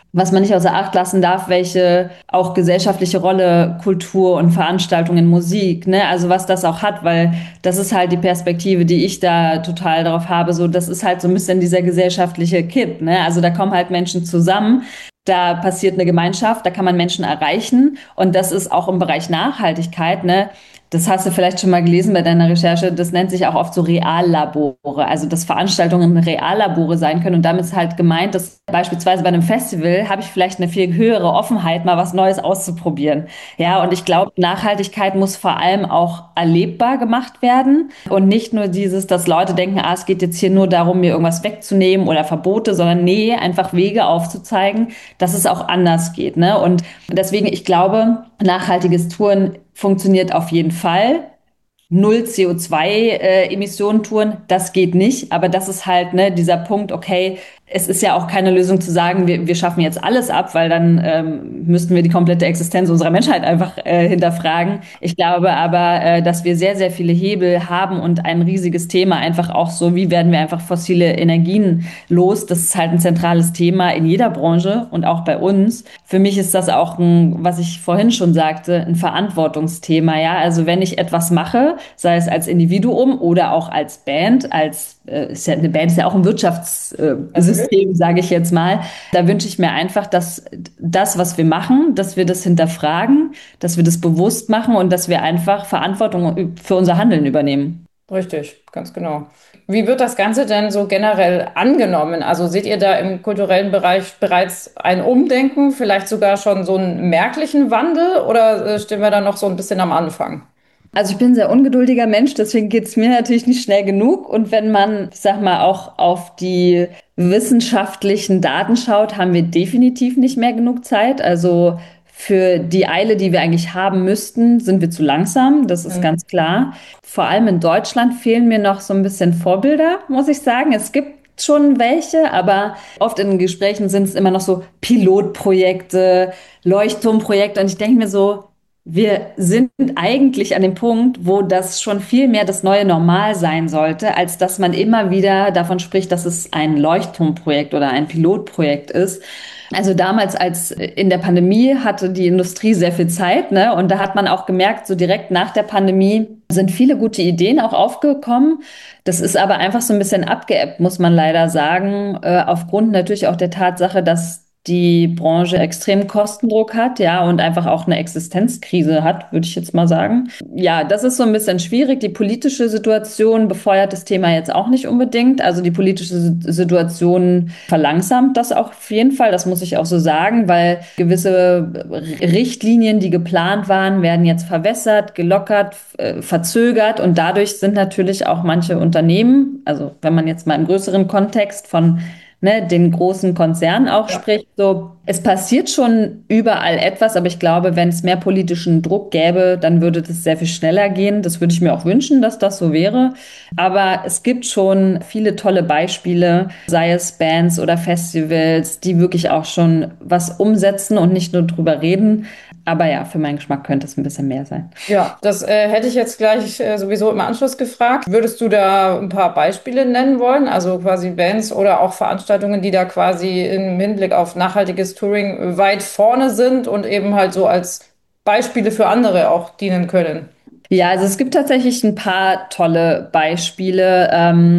was man nicht außer Acht lassen darf, welche auch gesellschaftliche Rolle Kultur und Veranstaltungen, Musik, ne, also was das auch hat, weil das ist halt die Perspektive, die ich da total darauf habe, so, das ist halt so ein bisschen dieser gesellschaftliche Kit, ne, also da kommen halt Menschen zusammen, da passiert eine Gemeinschaft, da kann man Menschen erreichen und das ist auch im Bereich Nachhaltigkeit, ne. Das hast du vielleicht schon mal gelesen bei deiner Recherche. Das nennt sich auch oft so Reallabore. Also, dass Veranstaltungen Reallabore sein können. Und damit ist halt gemeint, dass beispielsweise bei einem Festival habe ich vielleicht eine viel höhere Offenheit, mal was Neues auszuprobieren. Ja, und ich glaube, Nachhaltigkeit muss vor allem auch erlebbar gemacht werden. Und nicht nur dieses, dass Leute denken, es geht jetzt hier nur darum, mir irgendwas wegzunehmen oder Verbote, sondern nee, einfach Wege aufzuzeigen, dass es auch anders geht. Ne? Und deswegen, ich glaube, nachhaltiges Touren funktioniert auf jeden Fall. Null CO2-Emissionen touren, das geht nicht. Aber das ist halt ne, dieser Punkt, okay, es ist ja auch keine Lösung zu sagen, wir schaffen jetzt alles ab, weil dann müssten wir die komplette Existenz unserer Menschheit einfach hinterfragen. Ich glaube aber, dass wir sehr, sehr viele Hebel haben und ein riesiges Thema einfach auch so, wie werden wir einfach fossile Energien los? Das ist halt ein zentrales Thema in jeder Branche und auch bei uns. Für mich ist das auch was ich vorhin schon sagte, ein Verantwortungsthema. Ja, also wenn ich etwas mache, sei es als Individuum oder auch als Band, eine Band ist ja auch ein Wirtschaftssystem, sage ich jetzt mal. Da wünsche ich mir einfach, dass das, was wir machen, dass wir das hinterfragen, dass wir das bewusst machen und dass wir einfach Verantwortung für unser Handeln übernehmen. Richtig, ganz genau. Wie wird das Ganze denn so generell angenommen? Also seht ihr da im kulturellen Bereich bereits ein Umdenken, vielleicht sogar schon so einen merklichen Wandel oder stehen wir da noch so ein bisschen am Anfang? Also ich bin ein sehr ungeduldiger Mensch, deswegen geht's mir natürlich nicht schnell genug. Und wenn man, ich sag mal, auch auf die wissenschaftlichen Daten schaut, haben wir definitiv nicht mehr genug Zeit. Also für die Eile, die wir eigentlich haben müssten, sind wir zu langsam. Das ist ganz klar. Vor allem in Deutschland fehlen mir noch so ein bisschen Vorbilder, muss ich sagen. Es gibt schon welche, aber oft in den Gesprächen sind es immer noch so Pilotprojekte, Leuchtturmprojekte. Und ich denke mir so, wir sind eigentlich an dem Punkt, wo das schon viel mehr das neue Normal sein sollte, als dass man immer wieder davon spricht, dass es ein Leuchtturmprojekt oder ein Pilotprojekt ist. Also damals, als in der Pandemie hatte die Industrie sehr viel Zeit, ne? Und da hat man auch gemerkt, so direkt nach der Pandemie sind viele gute Ideen auch aufgekommen. Das ist aber einfach so ein bisschen abgeebbt, muss man leider sagen, aufgrund natürlich auch der Tatsache, dass die Branche extrem Kostendruck hat, ja, und einfach auch eine Existenzkrise hat, würde ich jetzt mal sagen. Ja, das ist so ein bisschen schwierig. Die politische Situation befeuert das Thema jetzt auch nicht unbedingt. Also die politische Situation verlangsamt das auch auf jeden Fall. Das muss ich auch so sagen, weil gewisse Richtlinien, die geplant waren, werden jetzt verwässert, gelockert, verzögert und dadurch sind natürlich auch manche Unternehmen, also wenn man jetzt mal im größeren Kontext von den großen Konzernen auch spricht. So, es passiert schon überall etwas, aber ich glaube, wenn es mehr politischen Druck gäbe, dann würde das sehr viel schneller gehen. Das würde ich mir auch wünschen, dass das so wäre. Aber es gibt schon viele tolle Beispiele, sei es Bands oder Festivals, die wirklich auch schon was umsetzen und nicht nur drüber reden. Aber ja, für meinen Geschmack könnte es ein bisschen mehr sein. Ja, das hätte ich jetzt gleich sowieso im Anschluss gefragt. Würdest du da ein paar Beispiele nennen wollen? Also quasi Bands oder auch Veranstaltungen, die da quasi im Hinblick auf nachhaltiges Touring weit vorne sind und eben halt so als Beispiele für andere auch dienen können? Ja, also es gibt tatsächlich ein paar tolle Beispiele.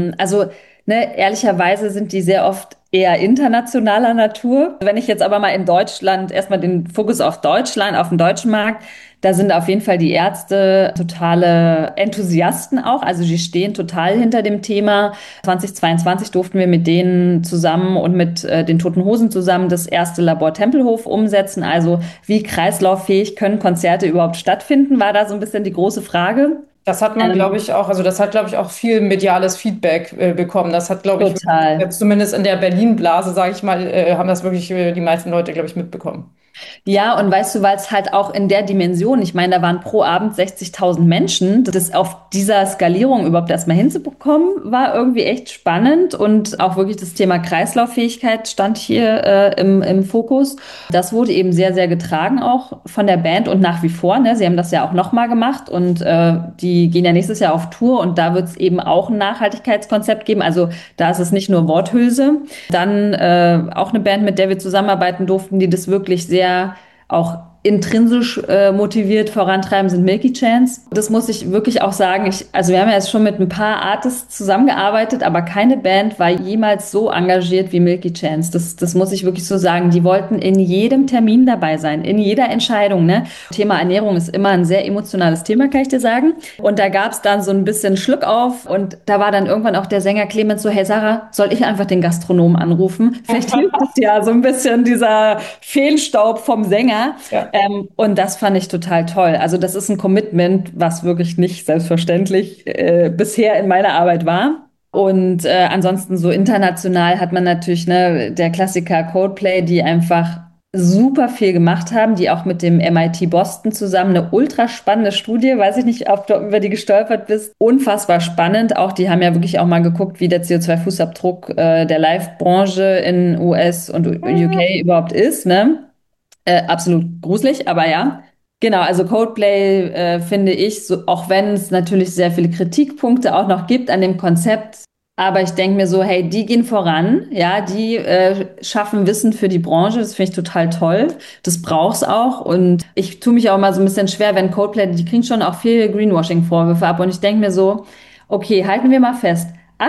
Ehrlicherweise sind die sehr oft eher internationaler Natur. Wenn ich jetzt aber mal in Deutschland erstmal den Fokus auf Deutschland, auf den deutschen Markt, da sind auf jeden Fall die Ärzte totale Enthusiasten auch. Also die stehen total hinter dem Thema. 2022 durften wir mit denen zusammen und mit den Toten Hosen zusammen das erste Labor Tempelhof umsetzen. Also wie kreislauffähig können Konzerte überhaupt stattfinden, war da so ein bisschen die große Frage. Das hat man, glaube ich, auch, also das hat, glaube ich, auch viel mediales Feedback bekommen. Das hat, glaube ich, Total. jetzt zumindest in der Berlin-Blase, sage ich mal, haben das wirklich die meisten Leute, glaube ich, mitbekommen. Ja, und weißt du, weil es halt auch in der Dimension, ich meine, da waren pro Abend 60.000 Menschen, das auf dieser Skalierung überhaupt erstmal hinzubekommen, war irgendwie echt spannend und auch wirklich das Thema Kreislauffähigkeit stand hier im Fokus. Das wurde eben sehr, sehr getragen auch von der Band und nach wie vor, ne? Sie haben das ja auch nochmal gemacht und die gehen ja nächstes Jahr auf Tour und da wird es eben auch ein Nachhaltigkeitskonzept geben. Also da ist es nicht nur Worthülse. Dann auch eine Band, mit der wir zusammenarbeiten durften, die das wirklich sehr auch intrinsisch motiviert vorantreiben, sind Milky Chance. Das muss ich wirklich auch sagen. Also wir haben ja jetzt schon mit ein paar Artists zusammengearbeitet, aber keine Band war jemals so engagiert wie Milky Chance. Das muss ich wirklich so sagen. Die wollten in jedem Termin dabei sein, in jeder Entscheidung. Ne? Thema Ernährung ist immer ein sehr emotionales Thema, kann ich dir sagen. Und da gab es dann so ein bisschen Schluck auf und da war dann irgendwann auch der Sänger Clemens so, hey Sarah, soll ich einfach den Gastronomen anrufen? Vielleicht hilft es ja so ein bisschen dieser Fehlstaub vom Sänger. Ja. Und das fand ich total toll. Also das ist ein Commitment, was wirklich nicht selbstverständlich bisher in meiner Arbeit war. Und ansonsten so international hat man natürlich ne, der Klassiker Coldplay, die einfach super viel gemacht haben, die auch mit dem MIT Boston zusammen eine ultra spannende Studie, weiß ich nicht, ob du über die gestolpert bist, unfassbar spannend. Auch die haben ja wirklich auch mal geguckt, wie der CO2-Fußabdruck der Live-Branche in US und UK überhaupt ist, ne? Absolut gruselig, aber ja. Genau, also Coldplay finde ich, so, auch wenn es natürlich sehr viele Kritikpunkte auch noch gibt an dem Konzept, aber ich denke mir so, hey, die gehen voran, ja, die schaffen Wissen für die Branche, das finde ich total toll, das braucht's auch und ich tue mich auch mal so ein bisschen schwer, wenn Coldplay, die kriegen schon auch viel Greenwashing-Vorwürfe ab und ich denke mir so, okay, halten wir mal fest,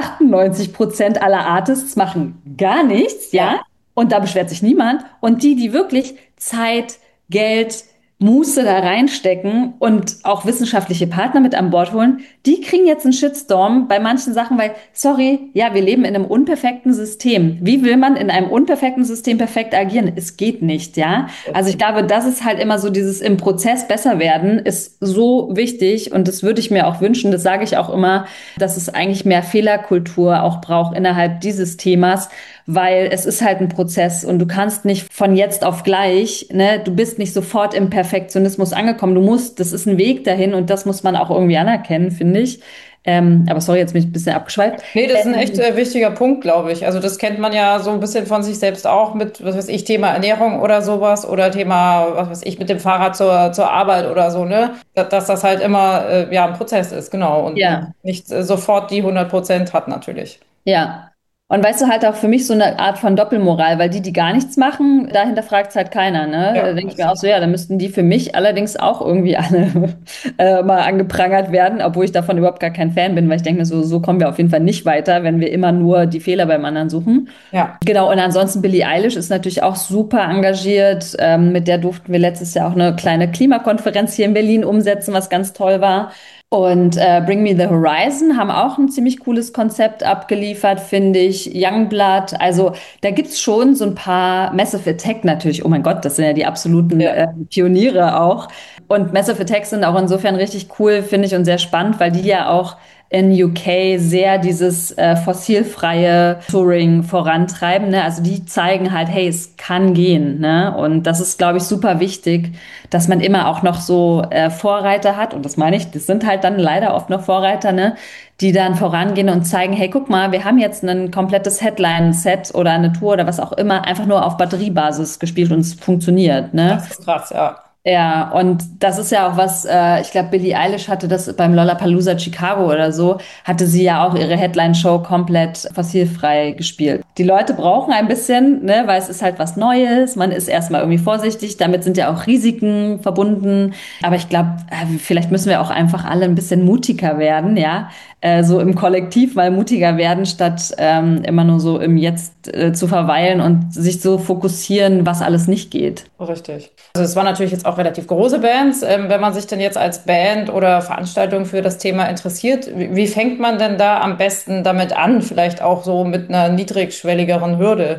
98% aller Artists machen gar nichts, ja? Und da beschwert sich niemand. Und die wirklich Zeit, Geld, Muße da reinstecken und auch wissenschaftliche Partner mit an Bord holen, die kriegen jetzt einen Shitstorm bei manchen Sachen, weil, sorry, ja, wir leben in einem unperfekten System. Wie will man in einem unperfekten System perfekt agieren? Es geht nicht, ja. Also ich glaube, das ist halt immer so dieses im Prozess besser werden, ist so wichtig und das würde ich mir auch wünschen, das sage ich auch immer, dass es eigentlich mehr Fehlerkultur auch braucht innerhalb dieses Themas, weil es ist halt ein Prozess und du kannst nicht von jetzt auf gleich, ne, du bist nicht sofort im Perfektionismus angekommen. Du musst, das ist ein Weg dahin und das muss man auch irgendwie anerkennen, finde ich. Aber sorry, jetzt bin ich ein bisschen abgeschweift. Nee, das ist ein echt wichtiger Punkt, glaube ich. Also das kennt man ja so ein bisschen von sich selbst auch mit, was weiß ich, Thema Ernährung oder sowas oder Thema, was weiß ich, mit dem Fahrrad zur Arbeit oder so, ne? Dass das halt immer ja ein Prozess ist, genau. Und Ja. nicht sofort die 100% hat natürlich. Ja. Und weißt du, halt auch für mich so eine Art von Doppelmoral, weil die gar nichts machen, da hinterfragt es halt keiner, ne? Ja, Da denke ich mir auch so, ja, dann müssten die für mich allerdings auch irgendwie alle mal angeprangert werden, obwohl ich davon überhaupt gar kein Fan bin, weil ich denke mir so kommen wir auf jeden Fall nicht weiter, wenn wir immer nur die Fehler beim anderen suchen. ja. Genau, und ansonsten Billie Eilish ist natürlich auch super engagiert. Mit der durften wir letztes Jahr auch eine kleine Klimakonferenz hier in Berlin umsetzen, was ganz toll war. Und Bring Me the Horizon haben auch ein ziemlich cooles Konzept abgeliefert, finde ich. Youngblood, also da gibt's schon so ein paar Massive Attack natürlich. Oh mein Gott, das sind ja die absoluten Pioniere auch. Und Massive Attack sind auch insofern richtig cool, finde ich, und sehr spannend, weil die ja auch in UK sehr dieses fossilfreie Touring vorantreiben. Ne? Also die zeigen halt, hey, es kann gehen. Ne? Und das ist, glaube ich, super wichtig, dass man immer auch noch so Vorreiter hat. Und das meine ich, das sind halt dann leider oft noch Vorreiter, ne? Die dann vorangehen und zeigen, hey, guck mal, wir haben jetzt ein komplettes Headline-Set oder eine Tour oder was auch immer, einfach nur auf Batteriebasis gespielt und es funktioniert. Ne? Das ist krass, ja. Ja, und das ist ja auch was, ich glaube, Billie Eilish hatte das beim Lollapalooza Chicago oder so, hatte sie ja auch ihre Headline-Show komplett fossilfrei gespielt. Die Leute brauchen ein bisschen, ne, weil es ist halt was Neues, man ist erstmal irgendwie vorsichtig, damit sind ja auch Risiken verbunden. Aber ich glaube, vielleicht müssen wir auch einfach alle ein bisschen mutiger werden, ja, so im Kollektiv mal mutiger werden, statt immer nur so im Jetzt zu verweilen und sich so fokussieren, was alles nicht geht. Richtig. Also es waren natürlich jetzt auch relativ große Bands. Wenn man sich denn jetzt als Band oder Veranstaltung für das Thema interessiert, wie fängt man denn da am besten damit an? Vielleicht auch so mit einer niedrigschwelligeren Hürde?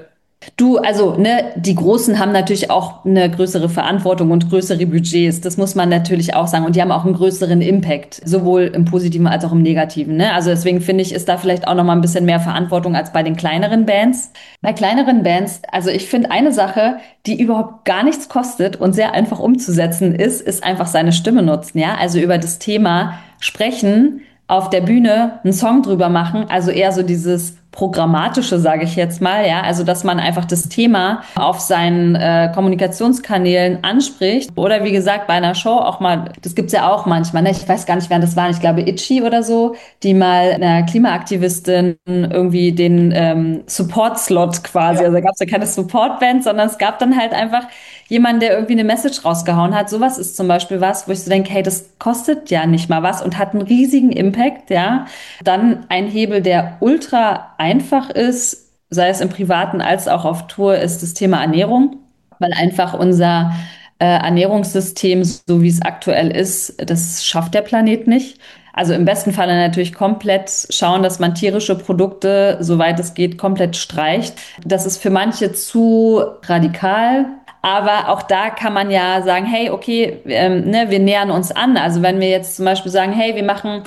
Du, also, ne, die Großen haben natürlich auch eine größere Verantwortung und größere Budgets. Das muss man natürlich auch sagen. Und die haben auch einen größeren Impact, sowohl im Positiven als auch im Negativen, ne? Also deswegen finde ich, ist da vielleicht auch noch mal ein bisschen mehr Verantwortung als bei den kleineren Bands. Bei kleineren Bands, also ich finde eine Sache, die überhaupt gar nichts kostet und sehr einfach umzusetzen ist einfach seine Stimme nutzen, ja? Also über das Thema sprechen, auf der Bühne einen Song drüber machen, also eher so dieses Programmatische, sage ich jetzt mal, ja, also dass man einfach das Thema auf seinen Kommunikationskanälen anspricht oder wie gesagt bei einer Show auch mal, das gibt's ja auch manchmal, ne? Ich weiß gar nicht, wer das war, ich glaube Itchy oder so, die mal einer Klimaaktivistin irgendwie den Support-Slot quasi, also da gab's ja keine Support-Band, sondern es gab dann halt einfach jemanden, der irgendwie eine Message rausgehauen hat. Sowas ist zum Beispiel was, wo ich so denke, hey, das kostet ja nicht mal was und hat einen riesigen Impact, ja. Dann ein Hebel, der ultra einfach ist, sei es im Privaten als auch auf Tour, ist das Thema Ernährung, weil einfach unser Ernährungssystem, so wie es aktuell ist, das schafft der Planet nicht. Also im besten Falle natürlich komplett schauen, dass man tierische Produkte, soweit es geht, komplett streicht. Das ist für manche zu radikal. Aber auch da kann man ja sagen, hey, okay, ne, wir nähern uns an. Also wenn wir jetzt zum Beispiel sagen, hey, wir machen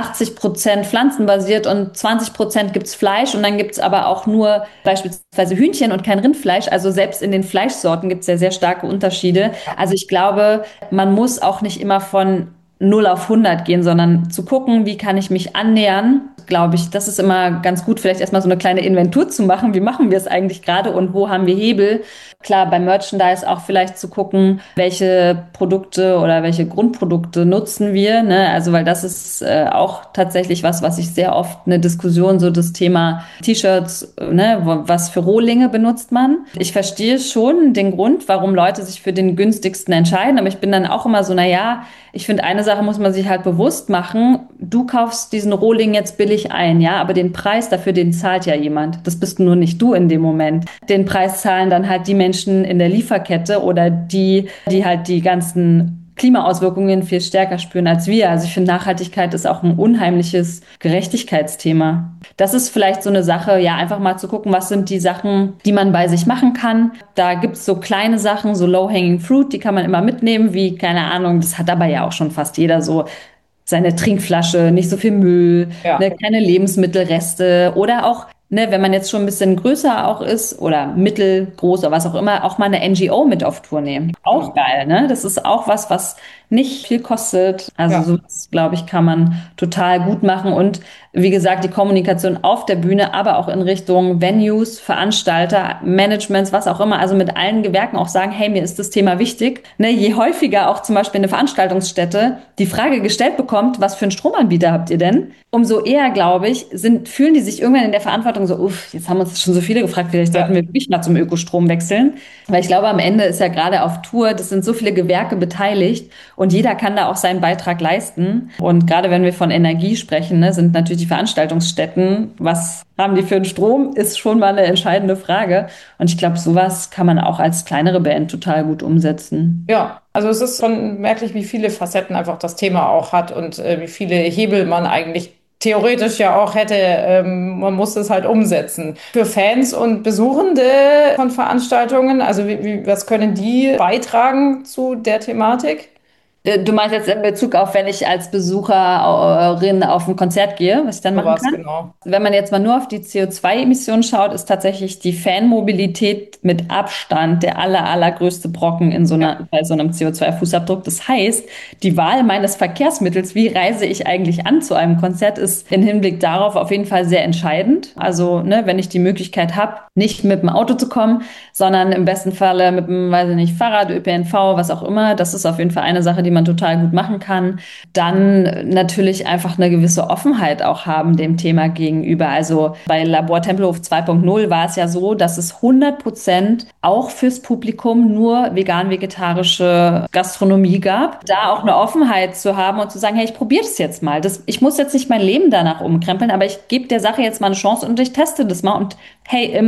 80% pflanzenbasiert und 20% gibt's Fleisch und dann gibt's aber auch nur beispielsweise Hühnchen und kein Rindfleisch. Also selbst in den Fleischsorten gibt's ja sehr starke Unterschiede. Also ich glaube, man muss auch nicht immer von 0 auf 100 gehen, sondern zu gucken, wie kann ich mich annähern, glaube ich, das ist immer ganz gut, vielleicht erstmal so eine kleine Inventur zu machen. Wie machen wir es eigentlich gerade und wo haben wir Hebel? Klar, beim Merchandise auch vielleicht zu gucken, welche Produkte oder welche Grundprodukte nutzen wir, ne? Also, weil das ist auch tatsächlich was ich sehr oft eine Diskussion, so das Thema T-Shirts, ne? Was für Rohlinge benutzt man? Ich verstehe schon den Grund, warum Leute sich für den günstigsten entscheiden, aber ich bin dann auch immer so, na ja, ich finde, eine Sache muss man sich halt bewusst machen. Du kaufst diesen Rohling jetzt billig ein, ja, aber den Preis dafür, den zahlt ja jemand. Das bist nur nicht du in dem Moment. Den Preis zahlen dann halt die Menschen in der Lieferkette oder die halt die ganzen Klimaauswirkungen viel stärker spüren als wir. Also ich finde, Nachhaltigkeit ist auch ein unheimliches Gerechtigkeitsthema. Das ist vielleicht so eine Sache, ja, einfach mal zu gucken, was sind die Sachen, die man bei sich machen kann. Da gibt's so kleine Sachen, so low-hanging fruit, die kann man immer mitnehmen, wie, keine Ahnung, das hat aber ja auch schon fast jeder so, seine Trinkflasche, nicht so viel Müll, Ja. ne, keine Lebensmittelreste oder auch, ne, wenn man jetzt schon ein bisschen größer auch ist oder mittelgroß oder was auch immer, auch mal eine NGO mit auf Tour nehmen. Auch geil, ne? Das ist auch was nicht viel kostet. Also Ja. sowas, glaube ich, kann man total gut machen. Und wie gesagt, die Kommunikation auf der Bühne, aber auch in Richtung Venues, Veranstalter, Managements, was auch immer, also mit allen Gewerken auch sagen, hey, mir ist das Thema wichtig. Ne, je häufiger auch zum Beispiel eine Veranstaltungsstätte die Frage gestellt bekommt, was für einen Stromanbieter habt ihr denn? Umso eher, glaube ich, fühlen die sich irgendwann in der Verantwortung so, jetzt haben uns schon so viele gefragt, vielleicht sollten wir wirklich mal zum Ökostrom wechseln. Weil ich glaube, am Ende ist ja gerade auf Tour, das sind so viele Gewerke beteiligt und jeder kann da auch seinen Beitrag leisten. Und gerade wenn wir von Energie sprechen, ne, sind natürlich die Veranstaltungsstätten, was haben die für einen Strom, ist schon mal eine entscheidende Frage. Und ich glaube, sowas kann man auch als kleinere Band total gut umsetzen. Ja, also es ist schon merklich, wie viele Facetten einfach das Thema auch hat und wie viele Hebel man eigentlich theoretisch ja auch hätte. Man muss es halt umsetzen. Für Fans und Besuchende von Veranstaltungen, also was können die beitragen zu der Thematik? Du meinst jetzt in Bezug auf, wenn ich als Besucherin auf ein Konzert gehe, was ich dann machen kann? Genau. Wenn man jetzt mal nur auf die CO2-Emissionen schaut, ist tatsächlich die Fanmobilität mit Abstand der allergrößte Brocken bei so einem CO2-Fußabdruck. Das heißt, die Wahl meines Verkehrsmittels, wie reise ich eigentlich an zu einem Konzert, ist im Hinblick darauf auf jeden Fall sehr entscheidend. Also, ne, wenn ich die Möglichkeit habe, nicht mit dem Auto zu kommen, sondern im besten Falle mit dem, weiß ich nicht, Fahrrad, ÖPNV, was auch immer. Das ist auf jeden Fall eine Sache, die man total gut machen kann. Dann natürlich einfach eine gewisse Offenheit auch haben dem Thema gegenüber. Also bei Labor Tempelhof 2.0 war es ja so, dass es 100% auch fürs Publikum nur vegan-vegetarische Gastronomie gab. Da auch eine Offenheit zu haben und zu sagen, hey, ich probiere das jetzt mal. Ich muss jetzt nicht mein Leben danach umkrempeln, aber ich gebe der Sache jetzt mal eine Chance und ich teste das mal. Und hey,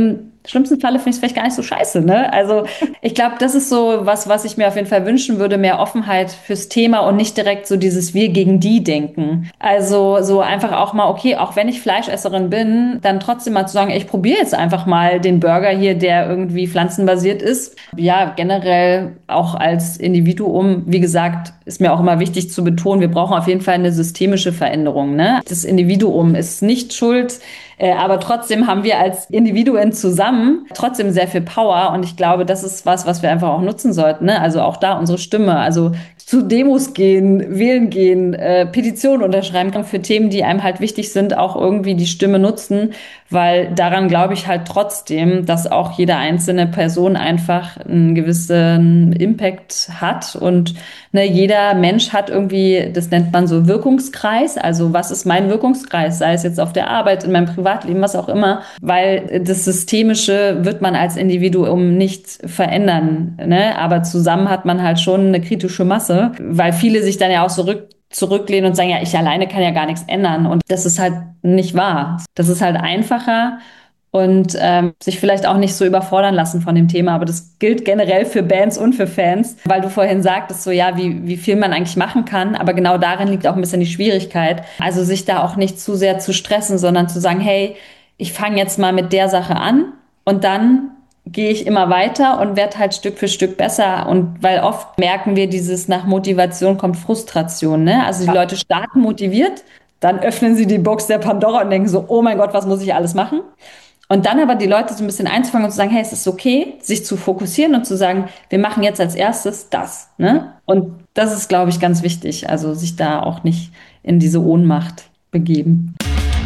schlimmsten Falle finde ich es vielleicht gar nicht so scheiße, ne? Also ich glaube, das ist so was ich mir auf jeden Fall wünschen würde, mehr Offenheit fürs Thema und nicht direkt so dieses Wir gegen die denken. Also so einfach auch mal, okay, auch wenn ich Fleischesserin bin, dann trotzdem mal zu sagen, ich probiere jetzt einfach mal den Burger hier, der irgendwie pflanzenbasiert ist. Ja, generell auch als Individuum, wie gesagt, ist mir auch immer wichtig zu betonen, wir brauchen auf jeden Fall eine systemische Veränderung, ne? Das Individuum ist nicht schuld, aber trotzdem haben wir als Individuen zusammen trotzdem sehr viel Power und ich glaube, das ist was wir einfach auch nutzen sollten, ne? Also auch da unsere Stimme, also zu Demos gehen, wählen gehen, Petitionen unterschreiben kann für Themen, die einem halt wichtig sind, auch irgendwie die Stimme nutzen, weil daran glaube ich halt trotzdem, dass auch jede einzelne Person einfach einen gewissen Impact hat und ne, jeder Mensch hat irgendwie, das nennt man so Wirkungskreis, also was ist mein Wirkungskreis, sei es jetzt auf der Arbeit, in meinem Privatleben, was auch immer, weil das Systemische wird man als Individuum nicht verändern, ne? Aber zusammen hat man halt schon eine kritische Masse, weil viele sich dann ja auch zurücklehnen und sagen, ja, ich alleine kann ja gar nichts ändern. Und das ist halt nicht wahr. Das ist halt einfacher und sich vielleicht auch nicht so überfordern lassen von dem Thema. Aber das gilt generell für Bands und für Fans, weil du vorhin sagtest, so ja, wie viel man eigentlich machen kann. Aber genau darin liegt auch ein bisschen die Schwierigkeit. Also sich da auch nicht zu sehr zu stressen, sondern zu sagen, hey, ich fange jetzt mal mit der Sache an und dann gehe ich immer weiter und werde halt Stück für Stück besser. Und weil oft merken wir dieses nach Motivation kommt Frustration, ne? Also die Leute starten motiviert, dann öffnen sie die Box der Pandora und denken so, oh mein Gott, was muss ich alles machen? Und dann aber die Leute so ein bisschen einzufangen und zu sagen, hey, es ist okay, sich zu fokussieren und zu sagen, wir machen jetzt als erstes das, ne? Und das ist, glaube ich, ganz wichtig. Also sich da auch nicht in diese Ohnmacht begeben.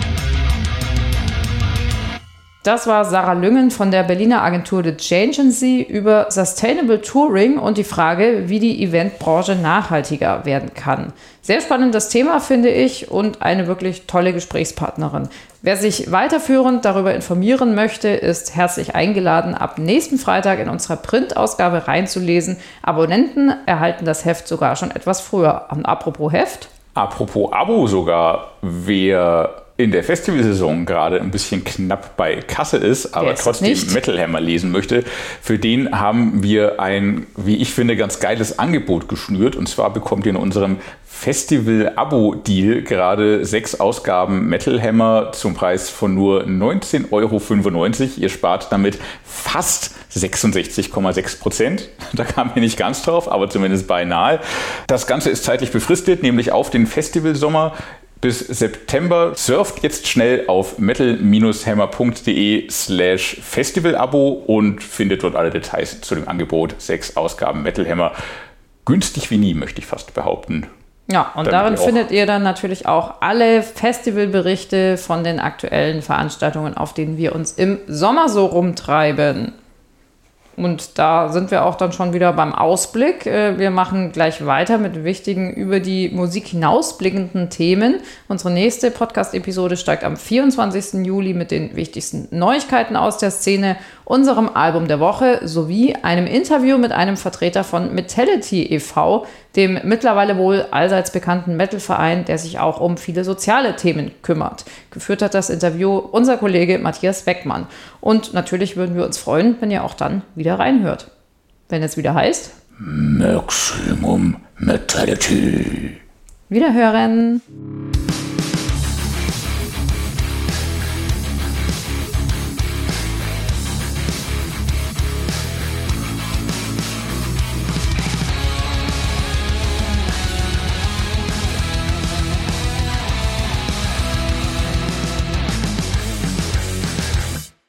Das war Sarah Lüngen von der Berliner Agentur The Changeancy über Sustainable Touring und die Frage, wie die Eventbranche nachhaltiger werden kann. Sehr spannendes Thema, finde ich, und eine wirklich tolle Gesprächspartnerin. Wer sich weiterführend darüber informieren möchte, ist herzlich eingeladen, ab nächsten Freitag in unserer Printausgabe reinzulesen. Abonnenten erhalten das Heft sogar schon etwas früher. Und apropos Heft. Apropos Abo sogar, wer in der Festivalsaison gerade ein bisschen knapp bei Kasse ist, aber trotzdem Metal Hammer lesen möchte, für den haben wir ein, wie ich finde, ganz geiles Angebot geschnürt. Und zwar bekommt ihr in unserem Festival-Abo-Deal gerade 6 Ausgaben Metal Hammer zum Preis von nur 19,95 €. Ihr spart damit fast 66,6%. Da kam mir nicht ganz drauf, aber zumindest beinahe. Das Ganze ist zeitlich befristet, nämlich auf den Festivalsommer bis September. Surft jetzt schnell auf metal-hammer.de/Festivalabo und findet dort alle Details zu dem Angebot. 6 Ausgaben Metal Hammer. Günstig wie nie, möchte ich fast behaupten. Ja, und darin findet ihr dann natürlich auch alle Festivalberichte von den aktuellen Veranstaltungen, auf denen wir uns im Sommer so rumtreiben. Und da sind wir auch dann schon wieder beim Ausblick. Wir machen gleich weiter mit wichtigen, über die Musik hinausblickenden Themen. Unsere nächste Podcast-Episode steigt am 24. Juli mit den wichtigsten Neuigkeiten aus der Szene, unserem Album der Woche sowie einem Interview mit einem Vertreter von Metality e.V., dem mittlerweile wohl allseits bekannten Metal-Verein, der sich auch um viele soziale Themen kümmert. Geführt hat das Interview unser Kollege Matthias Beckmann. Und natürlich würden wir uns freuen, wenn ihr auch dann wieder reinhört. Wenn es wieder heißt Maximum Metality. Wiederhören.